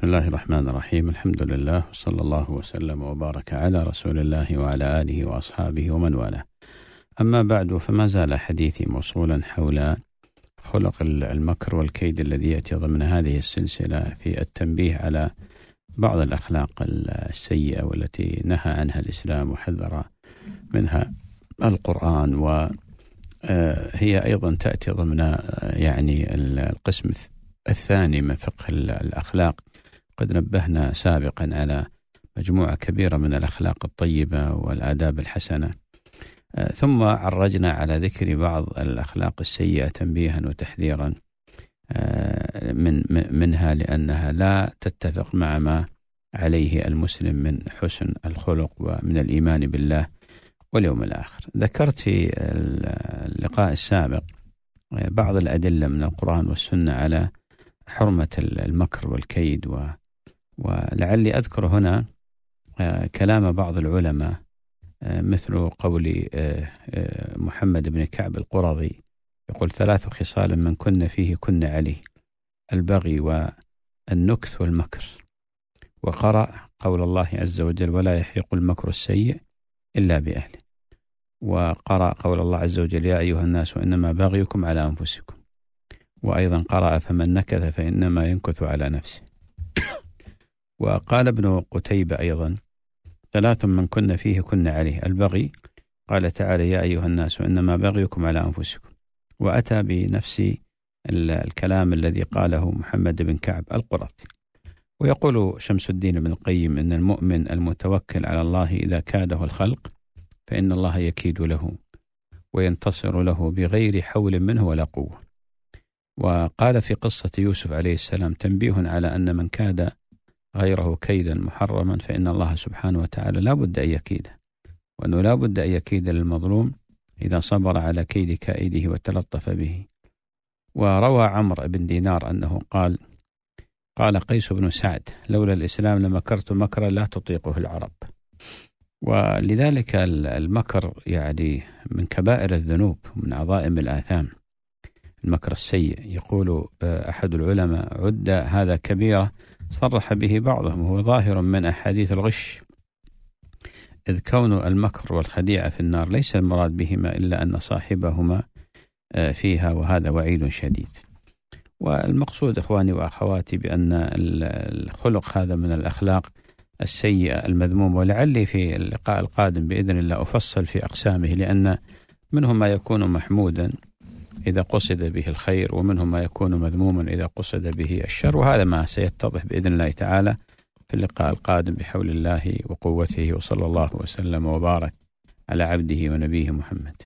بسم الله الرحمن الرحيم. الحمد لله وصلى الله وسلم وبارك على رسول الله وعلى آله وأصحابه ومن والاه. أما بعد، فما زال حديثي موصولا حول خلق المكر والكيد الذي يأتي ضمن هذه السلسلة في التنبيه على بعض الأخلاق السيئة والتي نهى عنها الإسلام وحذر منها القرآن، وهي أيضا تأتي ضمن القسم الثاني من فقه الأخلاق. قد نبهنا سابقا على مجموعة كبيرة من الأخلاق الطيبة والآداب الحسنة، ثم عرجنا على ذكر بعض الأخلاق السيئة تنبيها وتحذيرا منها، لأنها لا تتفق مع ما عليه المسلم من حسن الخلق ومن الإيمان بالله واليوم الآخر. ذكرت في اللقاء السابق بعض الأدلة من القرآن والسنة على حرمة المكر والكيد، ولعلي أذكر هنا كلام بعض العلماء مثل قول محمد بن كعب القرظي، يقول: 3 خصال من كن فيه كن عليه: البغي والنكث والمكر. وقرأ قول الله عز وجل: ولا يحيق المكر السيء إلا بأهله. وقرأ قول الله عز وجل: يا أيها الناس إنما بغيكم على أنفسكم. وأيضا قرأ: فمن نكث فإنما ينكث على نفسه. وقال ابن قتيبة أيضا: 3 من كن فيه كن عليه: البغي، قال تعالى: يا أيها الناس إنما بغيكم على أنفسكم. وأتى بنفس الكلام الذي قاله محمد بن كعب القرظي. ويقول شمس الدين بن القيم: إن المؤمن المتوكل على الله إذا كاده الخلق فإن الله يكيد له وينتصر له بغير حول منه ولا قوة. وقال في قصة يوسف عليه السلام تنبيه على أن من كاد غيره كيدا محرما فإن الله سبحانه وتعالى لا بد أن يكيده، وأنه لا بد أن يكيد للمظلوم إذا صبر على كيد كائده وتلطف به. وروى عمرو بن دينار أنه قال قيس بن سعد: لولا الإسلام لمكرت مكرا لا تطيقه العرب. ولذلك المكر من كبائر الذنوب من عظائم الآثام، المكر السيء. يقول أحد العلماء: عد هذا كبيرة صرح به بعضهم، وهو ظاهر من أحاديث الغش، إذ كون المكر والخديعة في النار ليس المراد بهما إلا أن صاحبهما فيها، وهذا وعيد شديد. والمقصود إخواني وأخواتي بأن الخلق هذا من الأخلاق السيئة المذمومة، ولعلي في اللقاء القادم بإذن الله أفصل في أقسامه، لأن منه ما يكون محمودا إذا قصد به الخير، ومنه ما يكون مذموما إذا قصد به الشر، وهذا ما سيتضح بإذن الله تعالى في اللقاء القادم بحول الله وقوته. وصلى الله وسلم وبارك على عبده ونبيه محمد.